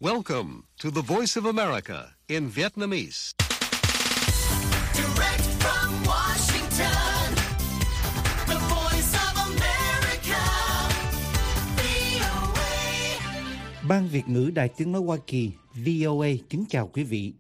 Welcome to the Voice of America in Vietnamese. Direct from Washington, the Voice of America, VOA. Ban Việt ngữ Đài Tiếng nói Hoa Kỳ VOA kính chào quý vị.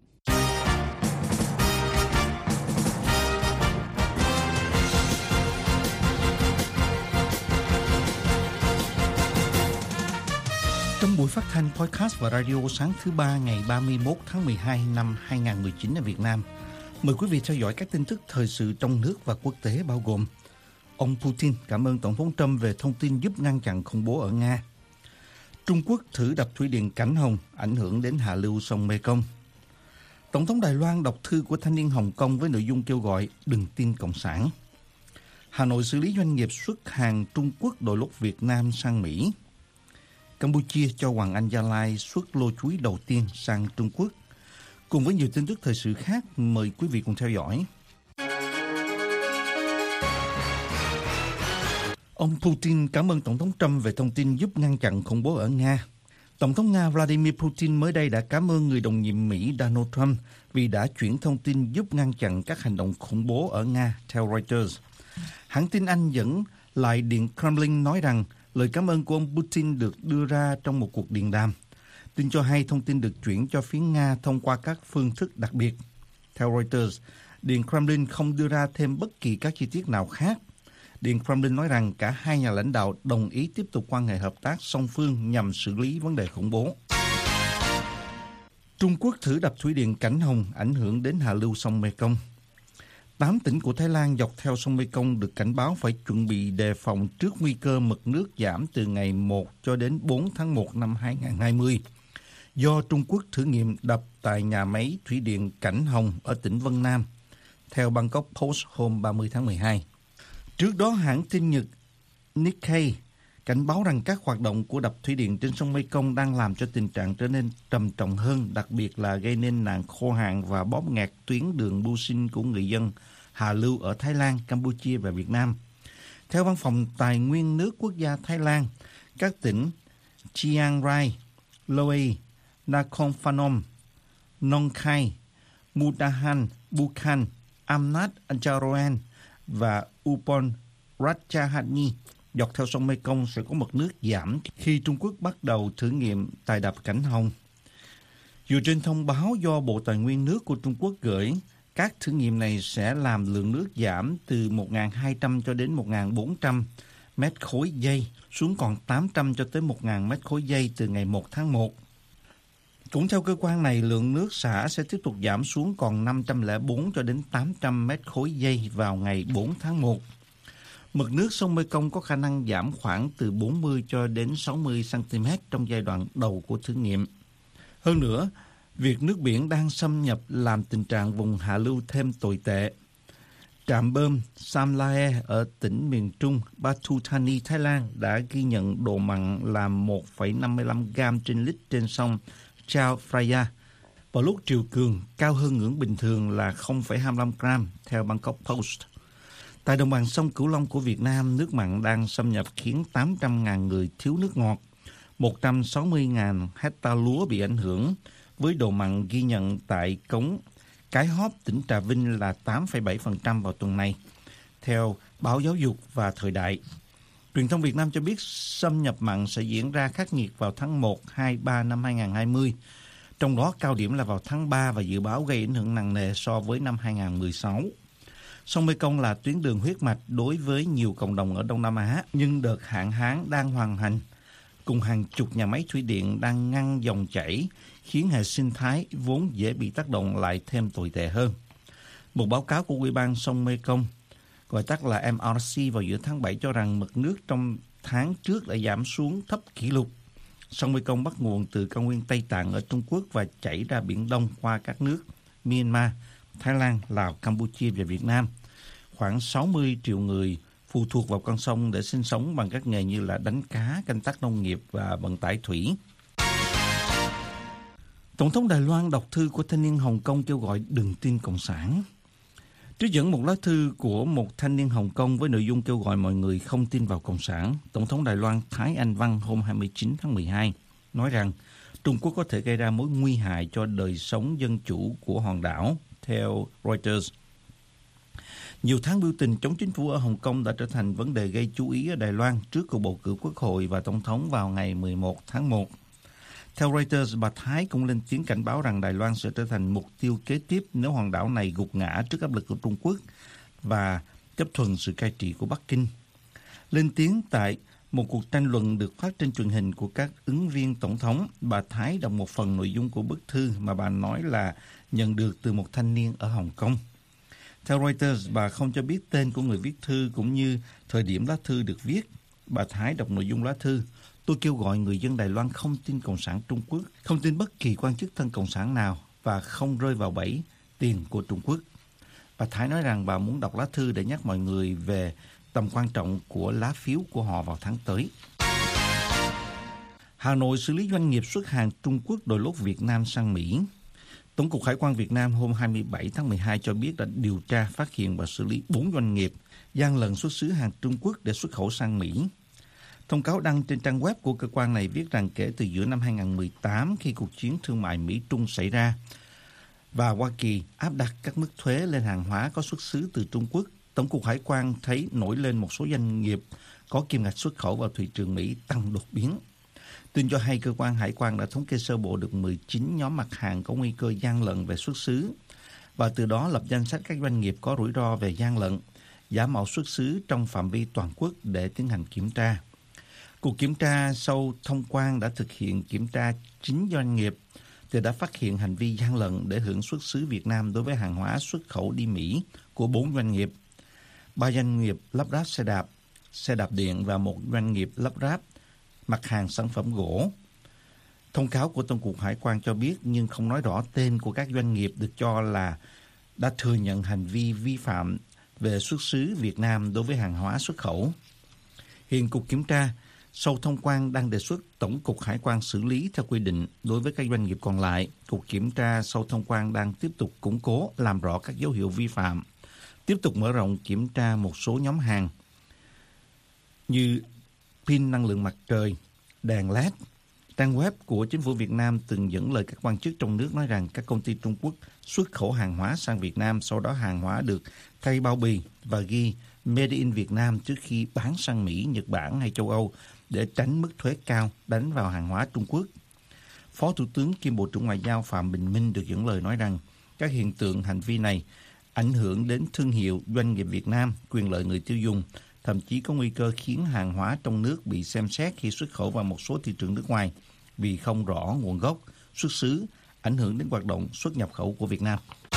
Trong buổi phát thanh podcast và radio sáng thứ Ba ngày 31 tháng 12 năm 2019 ở Việt Nam, mời quý vị theo dõi các tin tức thời sự trong nước và quốc tế bao gồm: ông Putin cảm ơn Tổng thống Trump về thông tin giúp ngăn chặn khủng bố ở Nga. Trung Quốc thử đập thủy điện Cảnh Hồng ảnh hưởng đến hạ lưu sông Mekong. Tổng thống Đài Loan đọc thư của thanh niên Hồng Kông với nội dung kêu gọi đừng tin Cộng sản. Hà Nội xử lý doanh nghiệp xuất hàng Trung Quốc đội lốt Việt Nam sang Mỹ. Campuchia cho Hoàng Anh Gia Lai xuất lô chuối đầu tiên sang Trung Quốc. Cùng với nhiều tin tức thời sự khác, mời quý vị cùng theo dõi. Ông Putin cảm ơn Tổng thống Trump về thông tin giúp ngăn chặn khủng bố ở Nga. Tổng thống Nga Vladimir Putin mới đây đã cảm ơn người đồng nhiệm Mỹ Donald Trump vì đã chuyển thông tin giúp ngăn chặn các hành động khủng bố ở Nga, theo Reuters. Hãng tin Anh dẫn lại Điện Kremlin nói rằng lời cảm ơn của ông Putin được đưa ra trong một cuộc điện đàm. Tin cho hay thông tin được chuyển cho phía Nga thông qua các phương thức đặc biệt. Theo Reuters, Điện Kremlin không đưa ra thêm bất kỳ các chi tiết nào khác. Điện Kremlin nói rằng cả hai nhà lãnh đạo đồng ý tiếp tục quan hệ hợp tác song phương nhằm xử lý vấn đề khủng bố. Trung Quốc thử đập thủy điện Cảnh Hồng ảnh hưởng đến hạ lưu sông Mekong. 8 tỉnh của Thái Lan dọc theo sông Mekong được cảnh báo phải chuẩn bị đề phòng trước nguy cơ mực nước giảm từ ngày 1 cho đến 4 tháng 1 năm 2020 do Trung Quốc thử nghiệm đập tại nhà máy thủy điện Cảnh Hồng ở tỉnh Vân Nam, theo Bangkok Post hôm 30 tháng 12. Trước đó, hãng tin Nhật Nikkei cảnh báo rằng các hoạt động của đập thủy điện trên sông Mekong đang làm cho tình trạng trở nên trầm trọng hơn, đặc biệt là gây nên nạn khô hạn và bóp nghẹt tuyến đường mưu sinh của người dân hạ lưu ở Thái Lan, Campuchia và Việt Nam. Theo Văn phòng Tài nguyên nước quốc gia Thái Lan, các tỉnh Chiang Rai, Loei, Nakhon Phanom, Nong Khai, Mudahan, Bukhan, Amnat Ancharoen và Upon Ratchathani dọc theo sông Mekong sẽ có mực nước giảm khi Trung Quốc bắt đầu thử nghiệm tại đập Cảnh Hồng. Dựa trên thông báo do Bộ Tài nguyên nước của Trung Quốc gửi, các thử nghiệm này sẽ làm lượng nước giảm từ 1.200 cho đến 1.400 mét khối giây xuống còn 800 cho tới 1.000 mét khối giây từ ngày 1 tháng 1. Cũng theo cơ quan này, lượng nước xả sẽ tiếp tục giảm xuống còn 504 cho đến 800 mét khối giây vào ngày 4 tháng 1. Mực nước sông Mekong có khả năng giảm khoảng từ 40 cho đến 60 cm trong giai đoạn đầu của thử nghiệm. Hơn nữa, việc nước biển đang xâm nhập làm tình trạng vùng hạ lưu thêm tồi tệ. Trạm bơm Samlae ở tỉnh miền Trung Batu Thani, Thái Lan đã ghi nhận độ mặn là 1,55 gram trên lít trên sông Chao Phraya vào lúc triều cường, cao hơn ngưỡng bình thường là 0,25 gram, theo Bangkok Post. Tại đồng bằng sông Cửu Long của Việt Nam, nước mặn đang xâm nhập khiến 800.000 người thiếu nước ngọt, 160.000 hecta lúa bị ảnh hưởng, với độ mặn ghi nhận tại cống Cái Hóp, tỉnh Trà Vinh là 8,7% vào tuần này, theo báo Giáo dục và Thời đại. Truyền thông Việt Nam cho biết xâm nhập mặn sẽ diễn ra khắc nghiệt vào tháng 1, 2, 3 năm 2020, trong đó cao điểm là vào tháng 3 và dự báo gây ảnh hưởng nặng nề so với năm 2016. Sông Mekong là tuyến đường huyết mạch đối với nhiều cộng đồng ở Đông Nam Á, nhưng đợt hạn hán đang hoành hành, cùng hàng chục nhà máy thủy điện đang ngăn dòng chảy, khiến hệ sinh thái vốn dễ bị tác động lại thêm tồi tệ hơn. Một báo cáo của Ủy ban sông Mekong, gọi tắt là MRC, vào giữa tháng 7 cho rằng mực nước trong tháng trước đã giảm xuống thấp kỷ lục. Sông Mekong bắt nguồn từ cao nguyên Tây Tạng ở Trung Quốc và chảy ra Biển Đông qua các nước Myanmar, Thái Lan, Lào, Campuchia và Việt Nam. Khoảng 60 triệu người phụ thuộc vào con sông để sinh sống bằng các nghề như là đánh cá, canh tác nông nghiệp và vận tải thủy. Tổng thống Đài Loan đọc thư của thanh niên Hồng Kông kêu gọi đừng tin Cộng sản. Trích dẫn một lá thư của một thanh niên Hồng Kông với nội dung kêu gọi mọi người không tin vào Cộng sản, Tổng thống Đài Loan Thái Anh Văn hôm 29 tháng 12 nói rằng Trung Quốc có thể gây ra mối nguy hại cho đời sống dân chủ của hòn đảo, theo Reuters. Nhiều tháng biểu tình chống chính phủ ở Hồng Kông đã trở thành vấn đề gây chú ý ở Đài Loan trước cuộc bầu cử quốc hội và tổng thống vào ngày 11 tháng 1. Theo Reuters, bà Thái cũng lên tiếng cảnh báo rằng Đài Loan sẽ trở thành mục tiêu kế tiếp nếu hòn đảo này gục ngã trước áp lực của Trung Quốc và chấp thuận sự cai trị của Bắc Kinh. Lên tiếng tại một cuộc tranh luận được phát trên truyền hình của các ứng viên tổng thống, bà Thái đọc một phần nội dung của bức thư mà bà nói là nhận được từ một thanh niên ở Hồng Kông. Theo Reuters, bà không cho biết tên của người viết thư cũng như thời điểm lá thư được viết. Bà Thái đọc nội dung lá thư: "Tôi kêu gọi người dân Đài Loan không tin Cộng sản Trung Quốc, không tin bất kỳ quan chức thân Cộng sản nào và không rơi vào bẫy tiền của Trung Quốc." Bà Thái nói rằng bà muốn đọc lá thư để nhắc mọi người về tầm quan trọng của lá phiếu của họ vào tháng tới. Hà Nội xử lý doanh nghiệp xuất hàng Trung Quốc đội lốt Việt Nam sang Mỹ. Tổng cục Hải quan Việt Nam hôm 27 tháng 12 cho biết đã điều tra, phát hiện và xử lý 4 doanh nghiệp gian lận xuất xứ hàng Trung Quốc để xuất khẩu sang Mỹ. Thông cáo đăng trên trang web của cơ quan này viết rằng kể từ giữa năm 2018, khi cuộc chiến thương mại Mỹ-Trung xảy ra và Hoa Kỳ áp đặt các mức thuế lên hàng hóa có xuất xứ từ Trung Quốc, Tổng cục Hải quan thấy nổi lên một số doanh nghiệp có kim ngạch xuất khẩu vào thị trường Mỹ tăng đột biến. Tin cho hay cơ quan hải quan đã thống kê sơ bộ được 19 nhóm mặt hàng có nguy cơ gian lận về xuất xứ và từ đó lập danh sách các doanh nghiệp có rủi ro về gian lận, giả mạo xuất xứ trong phạm vi toàn quốc để tiến hành kiểm tra. Cuộc kiểm tra sau thông quan đã thực hiện kiểm tra 9 doanh nghiệp thì đã phát hiện hành vi gian lận để hưởng xuất xứ Việt Nam đối với hàng hóa xuất khẩu đi Mỹ của 4 doanh nghiệp, 3 doanh nghiệp lắp ráp xe đạp điện và một doanh nghiệp lắp ráp mặt hàng sản phẩm gỗ. Thông cáo của Tổng cục Hải quan cho biết nhưng không nói rõ tên của các doanh nghiệp được cho là đã thừa nhận hành vi vi phạm về xuất xứ Việt Nam đối với hàng hóa xuất khẩu. Hiện Cục Kiểm tra sau thông quan đang đề xuất Tổng cục Hải quan xử lý theo quy định đối với các doanh nghiệp còn lại. Cục Kiểm tra sau thông quan đang tiếp tục củng cố, làm rõ các dấu hiệu vi phạm, tiếp tục mở rộng kiểm tra một số nhóm hàng như pin năng lượng mặt trời, đèn LED. Trang web của chính phủ Việt Nam từng dẫn lời các quan chức trong nước nói rằng các công ty Trung Quốc xuất khẩu hàng hóa sang Việt Nam, sau đó hàng hóa được thay bao bì và ghi Made in Việt Nam trước khi bán sang Mỹ, Nhật Bản hay châu Âu để tránh mức thuế cao đánh vào hàng hóa Trung Quốc. Phó Thủ tướng kiêm Bộ trưởng Ngoại giao Phạm Bình Minh được dẫn lời nói rằng các hiện tượng hành vi này ảnh hưởng đến thương hiệu doanh nghiệp Việt Nam, quyền lợi người tiêu dùng, thậm chí có nguy cơ khiến hàng hóa trong nước bị xem xét khi xuất khẩu vào một số thị trường nước ngoài vì không rõ nguồn gốc, xuất xứ, ảnh hưởng đến hoạt động xuất nhập khẩu của Việt Nam.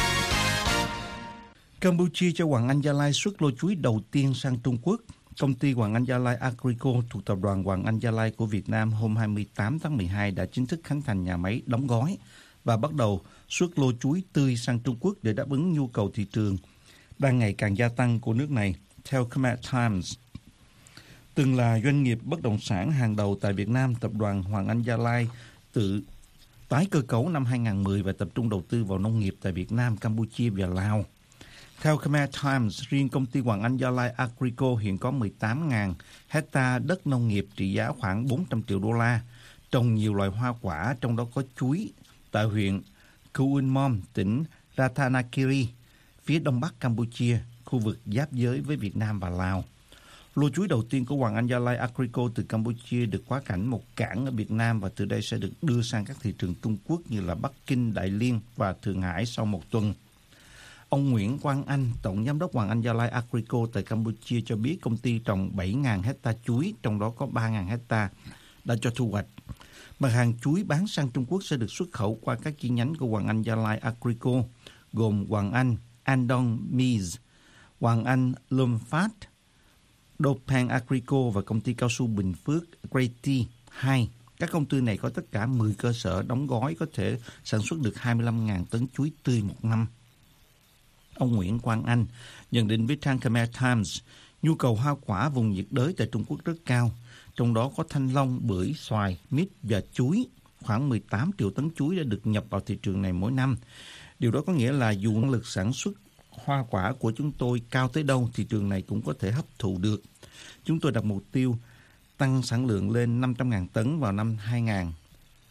Campuchia cho Hoàng Anh Gia Lai xuất lô chuối đầu tiên sang Trung Quốc. Công ty Hoàng Anh Gia Lai Agrico thuộc Tập đoàn Hoàng Anh Gia Lai của Việt Nam hôm 28 tháng 12 đã chính thức khánh thành nhà máy đóng gói và bắt đầu xuất lô chuối tươi sang Trung Quốc để đáp ứng nhu cầu thị trường đang ngày càng gia tăng của nước này. Theo Khmer Times, từng là doanh nghiệp bất động sản hàng đầu tại Việt Nam, Tập đoàn Hoàng Anh Gia Lai tự tái cơ cấu năm 2010 và tập trung đầu tư vào nông nghiệp tại Việt Nam, Campuchia và Lào. Theo Khmer Times, riêng công ty Hoàng Anh Gia Lai Agrico hiện có 18.000 hecta đất nông nghiệp trị giá khoảng 400 triệu đô la, trồng nhiều loài hoa quả, trong đó có chuối, tại huyện Kuon Mom, tỉnh Ratanakiri, phía đông bắc Campuchia, khu vực giáp giới với Việt Nam và Lào. Lô chuối đầu tiên của Hoàng Anh Gia Lai Agrico từ Campuchia được quá cảnh một cảng ở Việt Nam và từ đây sẽ được đưa sang các thị trường Trung Quốc như là Bắc Kinh, Đại Liên và Thượng Hải sau một tuần. Ông Nguyễn Quang Anh, Tổng Giám đốc Hoàng Anh Gia Lai Agrico tại Campuchia cho biết công ty trồng 7.000 hecta chuối, trong đó có 3.000 hecta đã cho thu hoạch. Mặt hàng chuối bán sang Trung Quốc sẽ được xuất khẩu qua các chi nhánh của Hoàng Anh Gia Lai Agrico, gồm Hoàng Anh, Andong Maize, Hoàng Anh Lumfat, Dopang Agrico và công ty cao su Bình Phước Grady 2. Các công ty này có tất cả 10 cơ sở đóng gói có thể sản xuất được 25.000 tấn chuối tươi một năm. Ông Nguyễn Quang Anh nhận định với trang Khmer Times, nhu cầu hoa quả vùng nhiệt đới tại Trung Quốc rất cao, trong đó có thanh long, bưởi, xoài, mít và chuối. Khoảng 18 triệu tấn chuối đã được nhập vào thị trường này mỗi năm. Điều đó có nghĩa là dù năng lực sản xuất hoa quả của chúng tôi cao tới đâu, thị trường này cũng có thể hấp thụ được. Chúng tôi đặt mục tiêu tăng sản lượng lên 500.000 tấn vào năm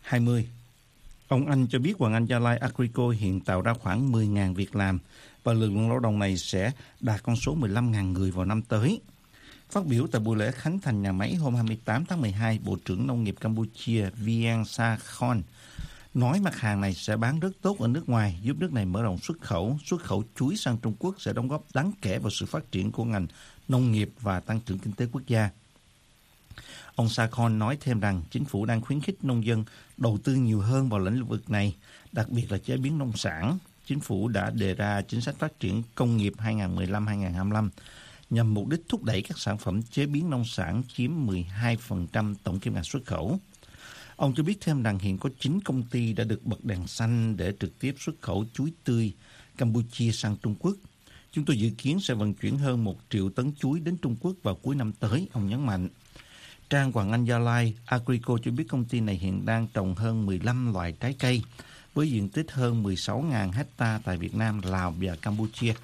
2020. Ông Anh cho biết Hoàng Anh Gia Lai Agrico hiện tạo ra khoảng 10.000 việc làm và lực lượng lao động này sẽ đạt con số 15.000 người vào năm tới. Phát biểu tại buổi lễ khánh thành nhà máy hôm 28 tháng 12, Bộ trưởng Nông nghiệp Campuchia Vien Sakhon nói mặt hàng này sẽ bán rất tốt ở nước ngoài, giúp nước này mở rộng xuất khẩu chuối sang Trung Quốc sẽ đóng góp đáng kể vào sự phát triển của ngành nông nghiệp và tăng trưởng kinh tế quốc gia. Ông Sakhon nói thêm rằng chính phủ đang khuyến khích nông dân đầu tư nhiều hơn vào lĩnh vực này, đặc biệt là chế biến nông sản. Chính phủ đã đề ra chính sách phát triển công nghiệp 2015-2025 nhằm mục đích thúc đẩy các sản phẩm chế biến nông sản chiếm 12% tổng kim ngạch xuất khẩu. Ông cho biết thêm rằng hiện có 9 công ty đã được bật đèn xanh để trực tiếp xuất khẩu chuối tươi Campuchia sang Trung Quốc. Chúng tôi dự kiến sẽ vận chuyển hơn 1 triệu tấn chuối đến Trung Quốc vào cuối năm tới, ông nhấn mạnh. Trang Hoàng Anh Gia Lai Agrico cho biết công ty này hiện đang trồng hơn 15 loại trái cây với diện tích hơn 16.000 hectare tại Việt Nam, Lào và Campuchia.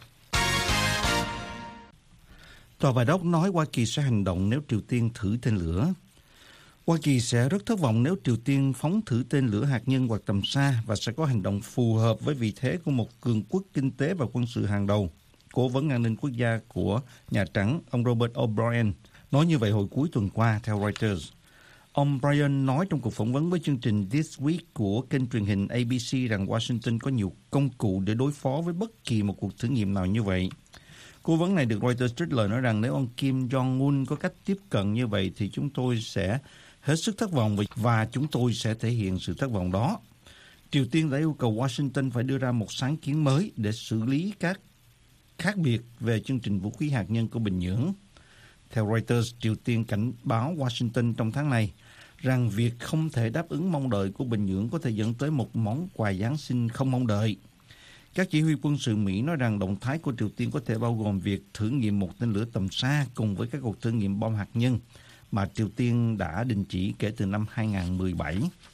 Tòa Bạch Ốc nói Hoa Kỳ sẽ hành động nếu Triều Tiên thử tên lửa. Hoa Kỳ sẽ rất thất vọng nếu Triều Tiên phóng thử tên lửa hạt nhân hoặc tầm xa và sẽ có hành động phù hợp với vị thế của một cường quốc kinh tế và quân sự hàng đầu. Cố vấn an ninh quốc gia của Nhà Trắng, ông Robert O'Brien, nói như vậy hồi cuối tuần qua theo Reuters. Ông Bryan nói trong cuộc phỏng vấn với chương trình This Week của kênh truyền hình ABC rằng Washington có nhiều công cụ để đối phó với bất kỳ một cuộc thử nghiệm nào như vậy. Cố vấn này được Reuters trích lời nói rằng nếu ông Kim Jong-un có cách tiếp cận như vậy thì chúng tôi sẽ hết sức thất vọng và chúng tôi sẽ thể hiện sự thất vọng đó. Triều Tiên đã yêu cầu Washington phải đưa ra một sáng kiến mới để xử lý các khác biệt về chương trình vũ khí hạt nhân của Bình Nhưỡng. Theo Reuters, Triều Tiên cảnh báo Washington trong tháng này rằng việc không thể đáp ứng mong đợi của Bình Nhưỡng có thể dẫn tới một món quà Giáng sinh không mong đợi. Các chỉ huy quân sự Mỹ nói rằng động thái của Triều Tiên có thể bao gồm việc thử nghiệm một tên lửa tầm xa cùng với các cuộc thử nghiệm bom hạt nhân mà Triều Tiên đã đình chỉ kể từ năm 2017.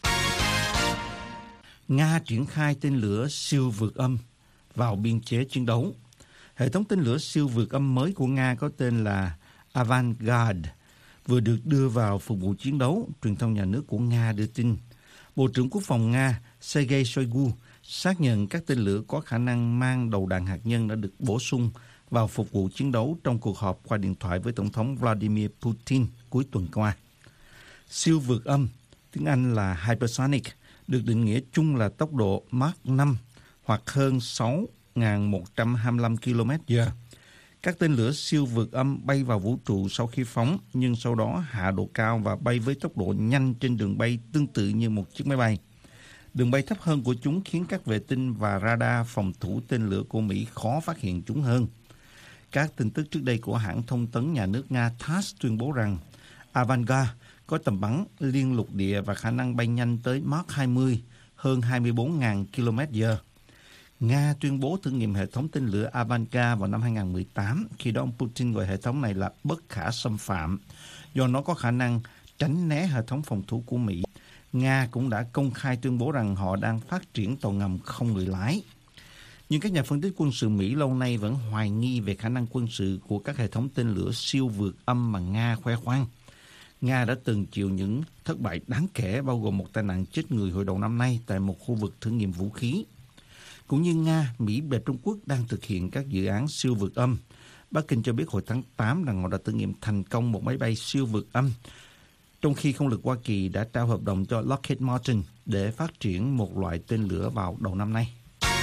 Nga triển khai tên lửa siêu vượt âm vào biên chế chiến đấu. Hệ thống tên lửa siêu vượt âm mới của Nga có tên là Avangard vừa được đưa vào phục vụ chiến đấu, truyền thông nhà nước của Nga đưa tin. Bộ trưởng Quốc phòng Nga Sergei Shoigu xác nhận các tên lửa có khả năng mang đầu đạn hạt nhân đã được bổ sung vào phục vụ chiến đấu trong cuộc họp qua điện thoại với Tổng thống Vladimir Putin cuối tuần qua. Siêu vượt âm, tiếng Anh là hypersonic, được định nghĩa chung là tốc độ Mach 5 hoặc hơn 6.125 km/h. Các tên lửa siêu vượt âm bay vào vũ trụ sau khi phóng, nhưng sau đó hạ độ cao và bay với tốc độ nhanh trên đường bay tương tự như một chiếc máy bay. Đường bay thấp hơn của chúng khiến các vệ tinh và radar phòng thủ tên lửa của Mỹ khó phát hiện chúng hơn. Các tin tức trước đây của hãng thông tấn nhà nước Nga TASS tuyên bố rằng Avangard có tầm bắn liên lục địa và khả năng bay nhanh tới Mach 20, hơn 24.000 km/h. Nga tuyên bố thử nghiệm hệ thống tên lửa Avangard vào năm 2018, khi đó ông Putin gọi hệ thống này là bất khả xâm phạm, do nó có khả năng tránh né hệ thống phòng thủ của Mỹ. Nga cũng đã công khai tuyên bố rằng họ đang phát triển tàu ngầm không người lái. Nhưng các nhà phân tích quân sự Mỹ lâu nay vẫn hoài nghi về khả năng quân sự của các hệ thống tên lửa siêu vượt âm mà Nga khoe khoang. Nga đã từng chịu những thất bại đáng kể, bao gồm một tai nạn chết người hồi đầu năm nay tại một khu vực thử nghiệm vũ khí. Cũng như Nga, Mỹ và Trung Quốc đang thực hiện các dự án siêu vượt âm. Bắc Kinh cho biết hồi tháng 8 rằng họ đã thử nghiệm thành công một máy bay siêu vượt âm, trong khi không lực Hoa Kỳ đã trao hợp đồng cho Lockheed Martin để phát triển một loại tên lửa vào đầu năm nay.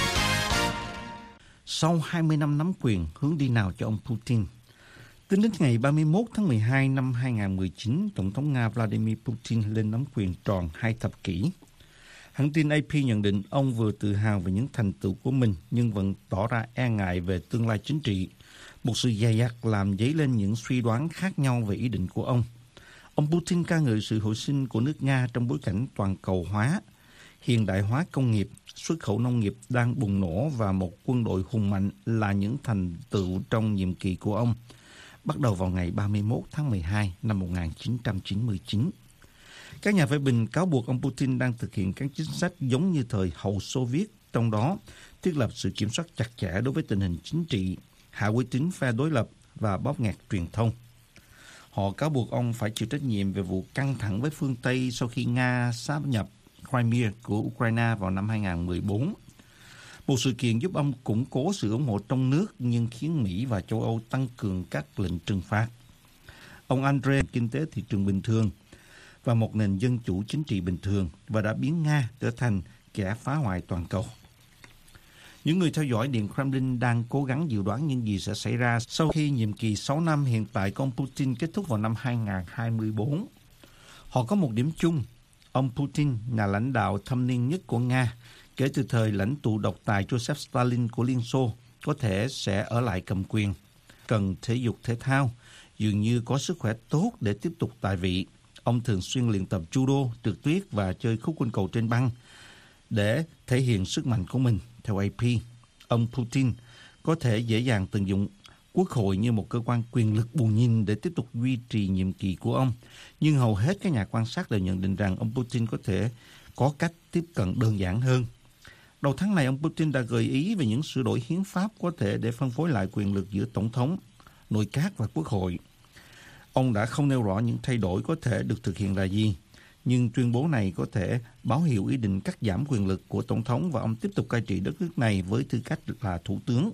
Sau 20 năm nắm quyền, hướng đi nào cho ông Putin? Tính đến ngày 31 tháng 12 năm 2019, Tổng thống Nga Vladimir Putin lên nắm quyền tròn 2 thập kỷ. Hãng tin AP nhận định ông vừa tự hào về những thành tựu của mình nhưng vẫn tỏ ra e ngại về tương lai chính trị. Một sự dè dặt làm dấy lên những suy đoán khác nhau về ý định của ông. Ông Putin ca ngợi sự hồi sinh của nước Nga trong bối cảnh toàn cầu hóa, hiện đại hóa công nghiệp, xuất khẩu nông nghiệp đang bùng nổ và một quân đội hùng mạnh là những thành tựu trong nhiệm kỳ của ông, bắt đầu vào ngày 31 tháng 12 năm 1999. Các nhà phê bình cáo buộc ông Putin đang thực hiện các chính sách giống như thời hậu Xô Viết, trong đó thiết lập sự kiểm soát chặt chẽ đối với tình hình chính trị, hạ uy tín phe đối lập và bóp nghẹt truyền thông. Họ cáo buộc ông phải chịu trách nhiệm về vụ căng thẳng với phương Tây sau khi Nga sáp nhập Crimea của Ukraine vào năm 2014. Một sự kiện giúp ông củng cố sự ủng hộ trong nước nhưng khiến Mỹ và châu Âu tăng cường các lệnh trừng phạt. Ông Andrei kinh tế thị trường bình thường và một nền dân chủ chính trị bình thường và đã biến Nga trở thành kẻ phá hoại toàn cầu. Những người theo dõi Điện Kremlin đang cố gắng dự đoán những gì sẽ xảy ra sau khi nhiệm kỳ 6 năm hiện tại của ông Putin kết thúc vào năm 2024. Họ có một điểm chung. Ông Putin, nhà lãnh đạo thâm niên nhất của Nga, kể từ thời lãnh tụ độc tài Joseph Stalin của Liên Xô, có thể sẽ ở lại cầm quyền. Cần thể dục thể thao, dường như có sức khỏe tốt để tiếp tục tại vị. Ông thường xuyên luyện tập judo, trượt tuyết và chơi khúc côn cầu trên băng để thể hiện sức mạnh của mình. Theo AP, ông Putin có thể dễ dàng tận dụng Quốc hội như một cơ quan quyền lực bù nhìn để tiếp tục duy trì nhiệm kỳ của ông. Nhưng hầu hết các nhà quan sát đều nhận định rằng ông Putin có thể có cách tiếp cận đơn giản hơn. Đầu tháng này, ông Putin đã gợi ý về những sửa đổi hiến pháp có thể để phân phối lại quyền lực giữa Tổng thống, nội các và Quốc hội. Ông đã không nêu rõ những thay đổi có thể được thực hiện là gì, nhưng tuyên bố này có thể báo hiệu ý định cắt giảm quyền lực của Tổng thống và ông tiếp tục cai trị đất nước này với tư cách là Thủ tướng.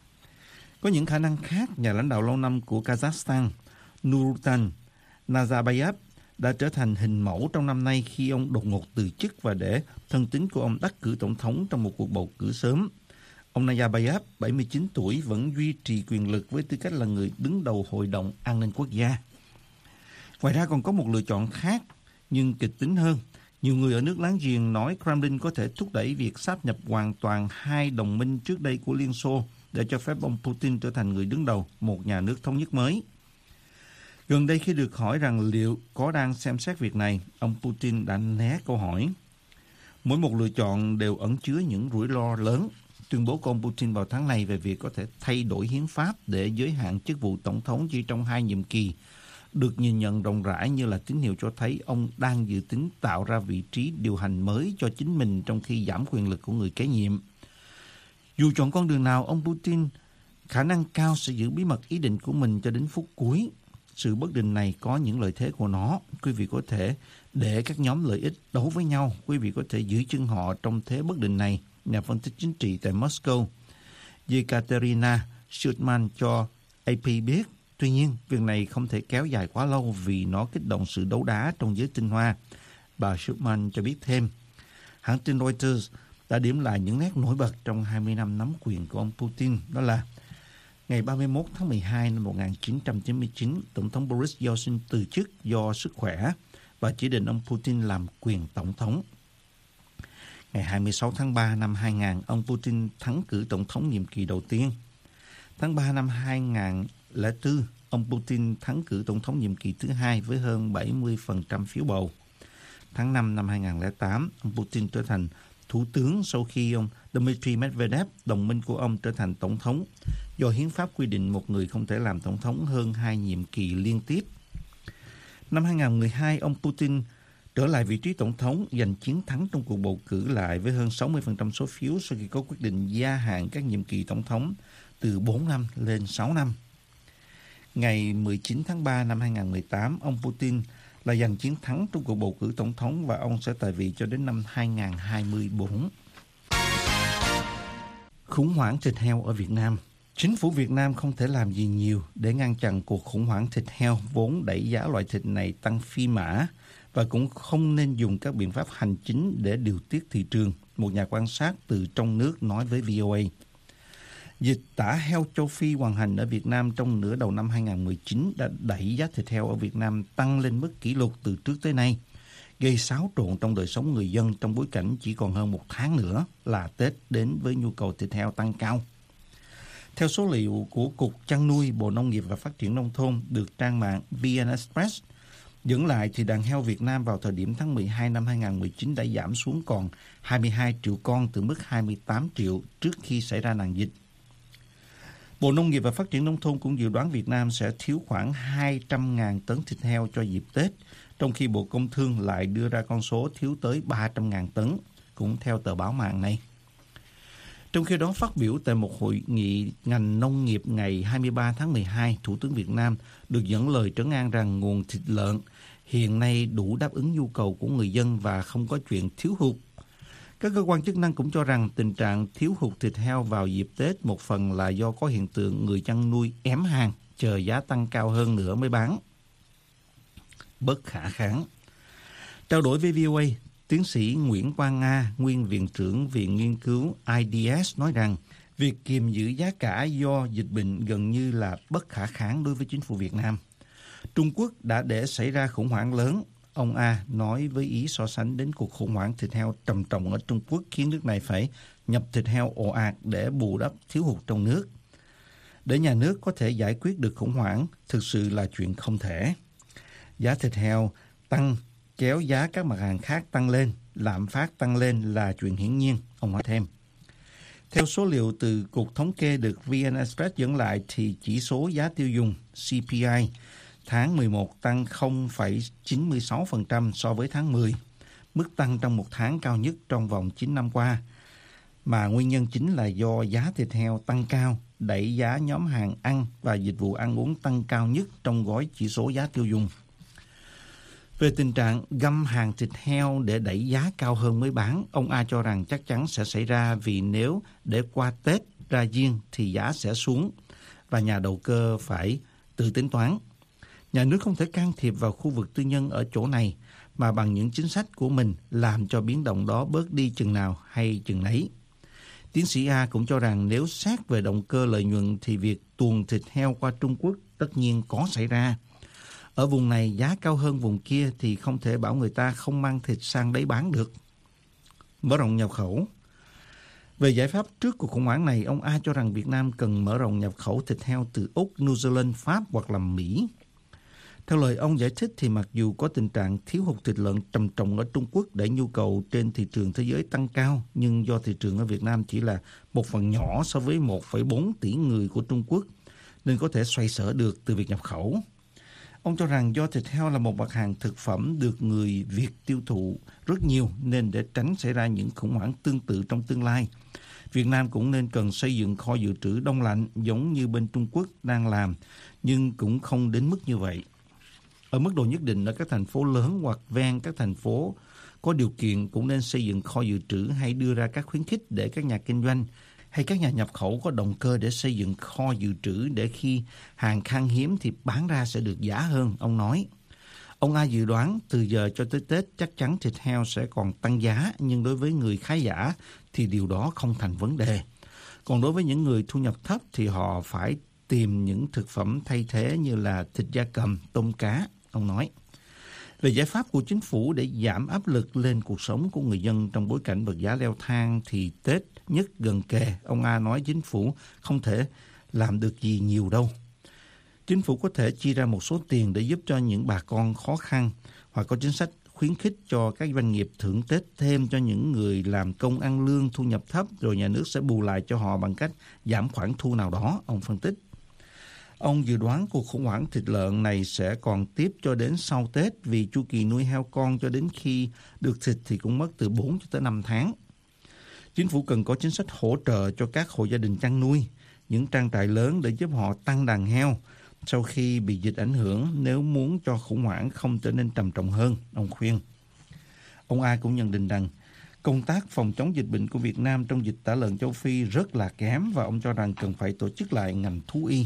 Có những khả năng khác, nhà lãnh đạo lâu năm của Kazakhstan, Nursultan Nazarbayev, đã trở thành hình mẫu trong năm nay khi ông đột ngột từ chức và để thân tín của ông đắc cử tổng thống trong một cuộc bầu cử sớm. Ông Nazarbayev, 79 tuổi, vẫn duy trì quyền lực với tư cách là người đứng đầu Hội đồng An ninh Quốc gia. Ngoài ra còn có một lựa chọn khác, nhưng kịch tính hơn. Nhiều người ở nước láng giềng nói Kremlin có thể thúc đẩy việc sáp nhập hoàn toàn hai đồng minh trước đây của Liên Xô để cho phép ông Putin trở thành người đứng đầu một nhà nước thống nhất mới. Gần đây khi được hỏi rằng liệu có đang xem xét việc này, ông Putin đã né câu hỏi. Mỗi một lựa chọn đều ẩn chứa những rủi ro lớn. Tuyên bố của ông Putin vào tháng này về việc có thể thay đổi hiến pháp để giới hạn chức vụ tổng thống chỉ trong 2 nhiệm kỳ được nhìn nhận rộng rãi như là tín hiệu cho thấy ông đang dự tính tạo ra vị trí điều hành mới cho chính mình trong khi giảm quyền lực của người kế nhiệm. Dù chọn con đường nào, ông Putin khả năng cao sẽ giữ bí mật ý định của mình cho đến phút cuối. Sự bất định này có những lợi thế của nó. Quý vị có thể để các nhóm lợi ích đấu với nhau. Quý vị có thể giữ chân họ trong thế bất định này. Nhà phân tích chính trị tại Moscow, Yekaterina Shulman cho AP biết. Tuy nhiên, việc này không thể kéo dài quá lâu vì nó kích động sự đấu đá trong giới tinh hoa. Bà Shulman cho biết thêm, hãng tin Reuters đã điểm lại những nét nổi bật trong 20 năm nắm quyền của ông Putin. Đó là ngày 31 tháng 12 năm 1999, Tổng thống Boris Yeltsin từ chức do sức khỏe và chỉ định ông Putin làm quyền tổng thống. Ngày 26 tháng 3 năm 2000, ông Putin thắng cử tổng thống nhiệm kỳ đầu tiên. Tháng 3 năm 2004, ông Putin thắng cử tổng thống nhiệm kỳ thứ hai với hơn 70% phiếu bầu. Tháng 5 năm 2008, ông Putin trở thành thủ tướng sau khi ông Dmitry Medvedev, đồng minh của ông, trở thành tổng thống, do hiến pháp quy định một người không thể làm tổng thống hơn 2 nhiệm kỳ liên tiếp. Năm 2012, ông Putin trở lại vị trí tổng thống, giành chiến thắng trong cuộc bầu cử lại với hơn 60% số phiếu sau khi có quyết định gia hạn các nhiệm kỳ tổng thống từ 4 năm lên 6 năm. Ngày 19 tháng 3 năm 2018, ông Putin là giành chiến thắng trong cuộc bầu cử tổng thống và ông sẽ tại vị cho đến năm 2024. Khủng hoảng thịt heo ở Việt Nam. Chính phủ Việt Nam không thể làm gì nhiều để ngăn chặn cuộc khủng hoảng thịt heo vốn đẩy giá loại thịt này tăng phi mã và cũng không nên dùng các biện pháp hành chính để điều tiết thị trường, một nhà quan sát từ trong nước nói với VOA. Dịch tả heo châu Phi hoành hành ở Việt Nam trong nửa đầu năm 2019 đã đẩy giá thịt heo ở Việt Nam tăng lên mức kỷ lục từ trước tới nay, gây xáo trộn trong đời sống người dân trong bối cảnh chỉ còn hơn 1 tháng nữa là Tết đến với nhu cầu thịt heo tăng cao. Theo số liệu của Cục Chăn nuôi, Bộ Nông nghiệp và Phát triển Nông thôn được trang mạng VN Express dẫn lại thì đàn heo Việt Nam vào thời điểm tháng 12 năm 2019 đã giảm xuống còn 22 triệu con từ mức 28 triệu trước khi xảy ra nạn dịch. Bộ Nông nghiệp và Phát triển Nông thôn cũng dự đoán Việt Nam sẽ thiếu khoảng 200.000 tấn thịt heo cho dịp Tết, trong khi Bộ Công Thương lại đưa ra con số thiếu tới 300.000 tấn, cũng theo tờ báo mạng này. Trong khi đó, phát biểu tại một hội nghị ngành nông nghiệp ngày 23 tháng 12, Thủ tướng Việt Nam được dẫn lời trấn an rằng nguồn thịt lợn hiện nay đủ đáp ứng nhu cầu của người dân và không có chuyện thiếu hụt. Các cơ quan chức năng cũng cho rằng tình trạng thiếu hụt thịt heo vào dịp Tết một phần là do có hiện tượng người chăn nuôi ém hàng, chờ giá tăng cao hơn nữa mới bán. Bất khả kháng. Trao đổi với VOA, tiến sĩ Nguyễn Quang Nga, nguyên viện trưởng Viện Nghiên cứu IDS nói rằng việc kiềm giữ giá cả do dịch bệnh gần như là bất khả kháng đối với chính phủ Việt Nam. Trung Quốc đã để xảy ra khủng hoảng lớn. Ông A nói với ý so sánh đến cuộc khủng hoảng thịt heo trầm trọng ở Trung Quốc khiến nước này phải nhập thịt heo ồ ạt để bù đắp thiếu hụt trong nước. Để nhà nước có thể giải quyết được khủng hoảng thực sự là chuyện không thể. Giá thịt heo tăng kéo giá các mặt hàng khác tăng lên, lạm phát tăng lên là chuyện hiển nhiên, ông nói thêm. Theo số liệu từ Cục Thống kê được VN Express dẫn lại thì chỉ số giá tiêu dùng CPI tháng 11 tăng 0,96% so với tháng 10, mức tăng trong một tháng cao nhất trong vòng 9 năm qua, mà nguyên nhân chính là do giá thịt heo tăng cao, đẩy giá nhóm hàng ăn và dịch vụ ăn uống tăng cao nhất trong gói chỉ số giá tiêu dùng. Về tình trạng găm hàng thịt heo để đẩy giá cao hơn mới bán, ông A cho rằng chắc chắn sẽ xảy ra vì nếu để qua Tết ra Giêng thì giá sẽ xuống và nhà đầu cơ phải tự tính toán. Nhà nước không thể can thiệp vào khu vực tư nhân ở chỗ này mà bằng những chính sách của mình làm cho biến động đó bớt đi chừng nào hay chừng nấy. Tiến sĩ A cũng cho rằng nếu xét về động cơ lợi nhuận thì việc tuồn thịt heo qua Trung Quốc tất nhiên có xảy ra. Ở vùng này giá cao hơn vùng kia thì không thể bảo người ta không mang thịt sang đấy bán được. Mở rộng nhập khẩu. Về giải pháp trước cuộc khủng hoảng này, ông A cho rằng Việt Nam cần mở rộng nhập khẩu thịt heo từ Úc, New Zealand, Pháp hoặc là Mỹ. Theo lời ông giải thích thì mặc dù có tình trạng thiếu hụt thịt lợn trầm trọng ở Trung Quốc để nhu cầu trên thị trường thế giới tăng cao, nhưng do thị trường ở Việt Nam chỉ là một phần nhỏ so với 1,4 tỷ người của Trung Quốc, nên có thể xoay sở được từ việc nhập khẩu. Ông cho rằng do thịt heo là một mặt hàng thực phẩm được người Việt tiêu thụ rất nhiều nên để tránh xảy ra những khủng hoảng tương tự trong tương lai, Việt Nam cũng nên cần xây dựng kho dự trữ đông lạnh giống như bên Trung Quốc đang làm, nhưng cũng không đến mức như vậy. Ở mức độ nhất định ở các thành phố lớn hoặc ven các thành phố có điều kiện cũng nên xây dựng kho dự trữ hay đưa ra các khuyến khích để các nhà kinh doanh hay các nhà nhập khẩu có động cơ để xây dựng kho dự trữ để khi hàng khan hiếm thì bán ra sẽ được giá hơn, ông nói. Ông A dự đoán từ giờ cho tới Tết chắc chắn thịt heo sẽ còn tăng giá, nhưng đối với người khá giả thì điều đó không thành vấn đề. Còn đối với những người thu nhập thấp thì họ phải tìm những thực phẩm thay thế như là thịt gia cầm, tôm cá, ông nói. Về giải pháp của chính phủ để giảm áp lực lên cuộc sống của người dân trong bối cảnh vật giá leo thang thì Tết nhất gần kề, ông A nói chính phủ không thể làm được gì nhiều đâu. Chính phủ có thể chi ra một số tiền để giúp cho những bà con khó khăn hoặc có chính sách khuyến khích cho các doanh nghiệp thưởng Tết thêm cho những người làm công ăn lương thu nhập thấp, rồi nhà nước sẽ bù lại cho họ bằng cách giảm khoản thu nào đó, ông phân tích. Ông dự đoán cuộc khủng hoảng thịt lợn này sẽ còn tiếp cho đến sau Tết vì chu kỳ nuôi heo con cho đến khi được thịt thì cũng mất từ 4 cho tới 5 tháng. Chính phủ cần có chính sách hỗ trợ cho các hộ gia đình chăn nuôi, những trang trại lớn để giúp họ tăng đàn heo sau khi bị dịch ảnh hưởng nếu muốn cho khủng hoảng không trở nên trầm trọng hơn, ông khuyên. Ông A cũng nhận định rằng công tác phòng chống dịch bệnh của Việt Nam trong dịch tả lợn châu Phi rất là kém và ông cho rằng cần phải tổ chức lại ngành thú y.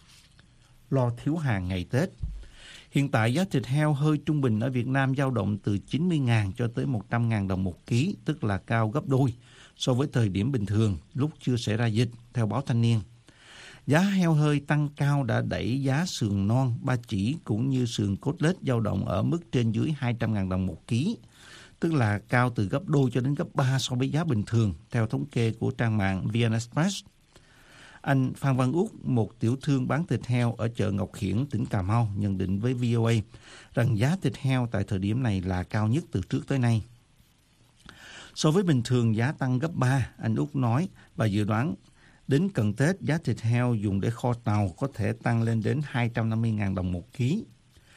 Lo thiếu hàng ngày Tết. Hiện tại giá thịt heo hơi trung bình ở Việt Nam dao động từ 90.000 cho tới 100.000 đồng một ký, tức là cao gấp đôi so với thời điểm bình thường lúc chưa xảy ra dịch, theo báo Thanh niên. Giá heo hơi tăng cao đã đẩy giá sườn non, ba chỉ cũng như sườn cốt lết dao động ở mức trên dưới 200.000 đồng một ký, tức là cao từ gấp đôi cho đến gấp 3 so với giá bình thường, theo thống kê của trang mạng VN Express. Anh Phan Văn Út, một tiểu thương bán thịt heo ở chợ Ngọc Hiển, tỉnh Cà Mau, nhận định với VOA rằng giá thịt heo tại thời điểm này là cao nhất từ trước tới nay. So với bình thường giá tăng gấp 3, anh Út nói, và dự đoán đến cận Tết giá thịt heo dùng để kho tàu có thể tăng lên đến 250.000 đồng một ký.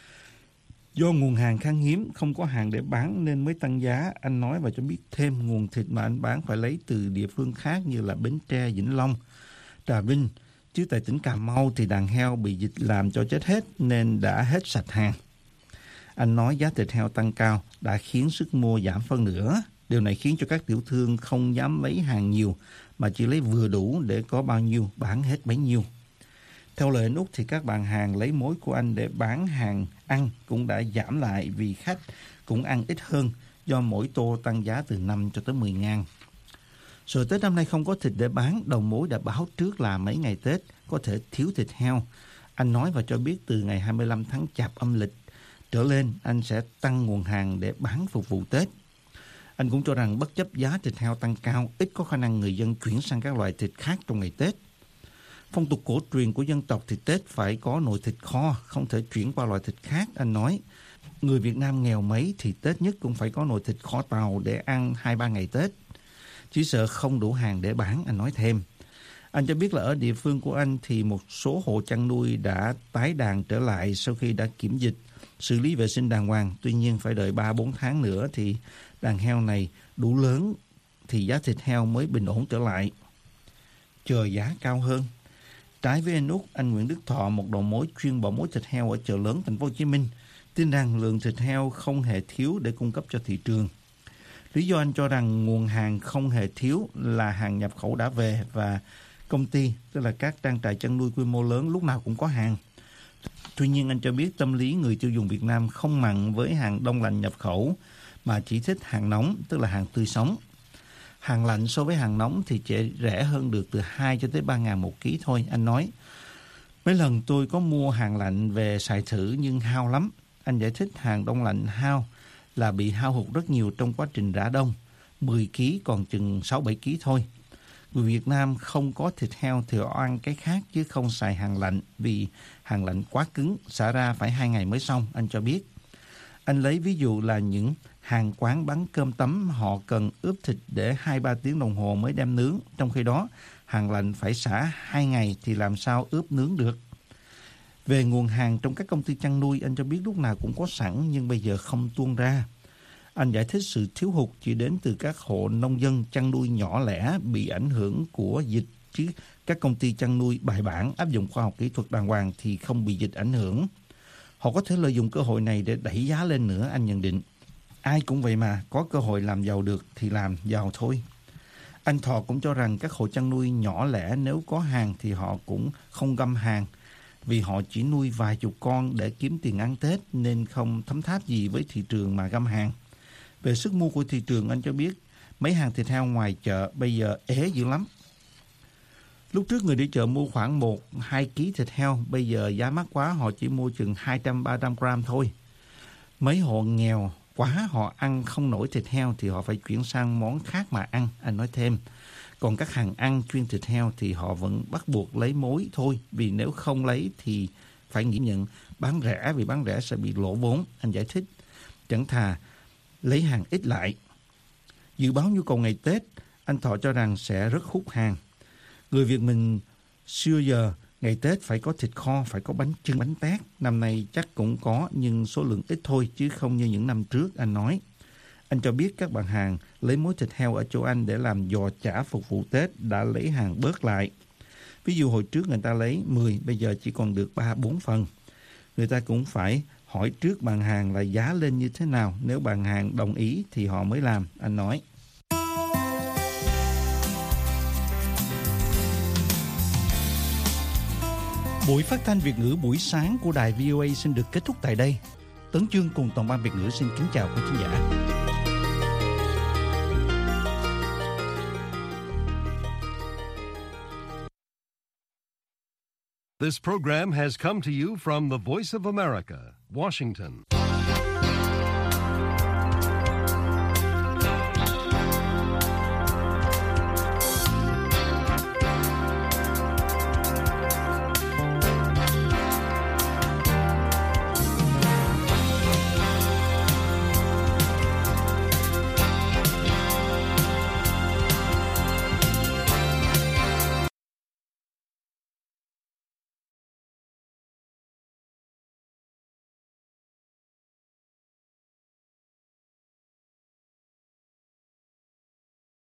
Do nguồn hàng khan hiếm, không có hàng để bán nên mới tăng giá, anh nói và cho biết thêm nguồn thịt mà anh bán phải lấy từ địa phương khác như là Bến Tre, Vĩnh Long, Trà Vinh, chứ tại tỉnh Cà Mau thì đàn heo bị dịch làm cho chết hết nên đã hết sạch hàng. Anh nói giá thịt heo tăng cao đã khiến sức mua giảm phân nửa. Điều này khiến cho các tiểu thương không dám lấy hàng nhiều mà chỉ lấy vừa đủ để có bao nhiêu bán hết bấy nhiêu. Theo lời anh Út thì các bạn hàng lấy mối của anh để bán hàng ăn cũng đã giảm lại vì khách cũng ăn ít hơn do mỗi tô tăng giá từ 5 cho tới 10 ngàn. Rồi Tết năm nay không có thịt để bán, đầu mối đã báo trước là mấy ngày Tết có thể thiếu thịt heo. Anh nói và cho biết từ ngày 25 tháng Chạp âm lịch trở lên anh sẽ tăng nguồn hàng để bán phục vụ Tết. Anh cũng cho rằng bất chấp giá thịt heo tăng cao, ít có khả năng người dân chuyển sang các loại thịt khác trong ngày Tết. Phong tục cổ truyền của dân tộc thì Tết phải có nồi thịt kho, không thể chuyển qua loại thịt khác, anh nói. Người Việt Nam nghèo mấy thì Tết nhất cũng phải có nồi thịt kho tàu để ăn 2-3 ngày Tết. Chỉ sợ không đủ hàng để bán, anh nói thêm. Anh cho biết là ở địa phương của anh thì một số hộ chăn nuôi đã tái đàn trở lại sau khi đã kiểm dịch, xử lý vệ sinh đàng hoàng. Tuy nhiên phải đợi 3-4 tháng nữa thì đàn heo này đủ lớn thì giá thịt heo mới bình ổn trở lại. Chờ giá cao hơn. Trái với anh Út, anh Nguyễn Đức Thọ, một đầu mối chuyên bỏ mối thịt heo ở chợ lớn thành phố Hồ Chí Minh, tin rằng lượng thịt heo không hề thiếu để cung cấp cho thị trường. Lý do anh cho rằng nguồn hàng không hề thiếu là hàng nhập khẩu đã về và công ty, tức là các trang trại chăn nuôi quy mô lớn lúc nào cũng có hàng. Tuy nhiên anh cho biết tâm lý người tiêu dùng Việt Nam không mặn với hàng đông lạnh nhập khẩu mà chỉ thích hàng nóng, tức là hàng tươi sống. Hàng lạnh so với hàng nóng thì chỉ rẻ hơn được từ 2 cho tới 3 ngàn một ký thôi, anh nói. Mấy lần tôi có mua hàng lạnh về xài thử nhưng hao lắm. Anh giải thích hàng đông lạnh hao là bị hao hụt rất nhiều trong quá trình rã đông. 10 ký còn chừng 6-7 ký thôi. Người Việt Nam không có thịt heo thì họ ăn cái khác chứ không xài hàng lạnh vì hàng lạnh quá cứng, xả ra phải 2 ngày mới xong, anh cho biết. Anh lấy ví dụ là những hàng quán bán cơm tấm họ cần ướp thịt để 2-3 tiếng đồng hồ mới đem nướng. Trong khi đó, hàng lạnh phải xả 2 ngày thì làm sao ướp nướng được. Về nguồn hàng trong các công ty chăn nuôi, anh cho biết lúc nào cũng có sẵn nhưng bây giờ không tuôn ra. Anh giải thích sự thiếu hụt chỉ đến từ các hộ nông dân chăn nuôi nhỏ lẻ bị ảnh hưởng của dịch, chứ các công ty chăn nuôi bài bản áp dụng khoa học kỹ thuật đàng hoàng thì không bị dịch ảnh hưởng. Họ có thể lợi dụng cơ hội này để đẩy giá lên nữa, anh nhận định. Ai cũng vậy mà, có cơ hội làm giàu được thì làm giàu thôi. Anh Thọ cũng cho rằng các hộ chăn nuôi nhỏ lẻ nếu có hàng thì họ cũng không găm hàng, vì họ chỉ nuôi vài chục con để kiếm tiền ăn Tết nên không thấm tháp gì với thị trường mà găm hàng. Về sức mua của thị trường, anh cho biết mấy hàng thịt heo ngoài chợ bây giờ ế dữ lắm. Lúc trước người đi chợ mua khoảng 1-2 kg thịt heo, bây giờ giá mắc quá họ chỉ mua chừng 200-300 gram thôi. Mấy hộ nghèo quá họ ăn không nổi thịt heo thì họ phải chuyển sang món khác mà ăn, anh nói thêm. Còn các hàng ăn chuyên thịt heo thì họ vẫn bắt buộc lấy mối thôi, vì nếu không lấy thì phải nghĩ nhận bán rẻ, vì bán rẻ sẽ bị lỗ vốn, anh giải thích. Chẳng thà lấy hàng ít lại. Dự báo nhu cầu ngày Tết, anh Thọ cho rằng sẽ rất hút hàng. Người Việt mình xưa giờ ngày Tết phải có thịt kho, phải có bánh chưng, bánh tét. Năm nay chắc cũng có nhưng số lượng ít thôi chứ không như những năm trước, anh nói. Anh cho biết các bạn hàng lấy mối thịt heo ở chỗ anh để làm giò chả phục vụ Tết đã lấy hàng bớt lại. Ví dụ hồi trước người ta lấy 10, bây giờ chỉ còn được 3-4 phần. Người ta cũng phải hỏi trước bạn hàng là giá lên như thế nào. Nếu bạn hàng đồng ý thì họ mới làm, anh nói. Buổi phát thanh Việt ngữ buổi sáng của đài VOA xin được kết thúc tại đây. Tấn Chương cùng toàn ban Việt ngữ xin kính chào quý khán giả. This program has come to you from the Voice of America, Washington.